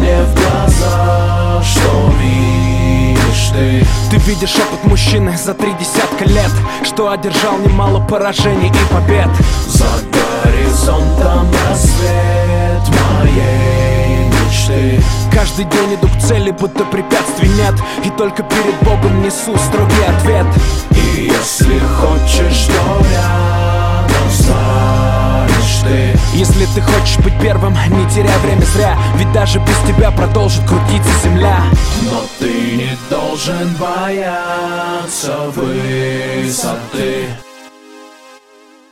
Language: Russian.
мне в глаза, что видишь ты? Ты видишь опыт мужчины за 30 лет, что одержал немало поражений и побед. За горизонтом рассвет моей мечты. Каждый день иду к цели, будто препятствий нет, и только перед Богом несу строгий ответ. И если хочешь, то рядом станешь ты. Если ты хочешь быть первым, не теряй время зря, ведь даже без тебя продолжит крутиться земля. Но ты не должен бояться высоты.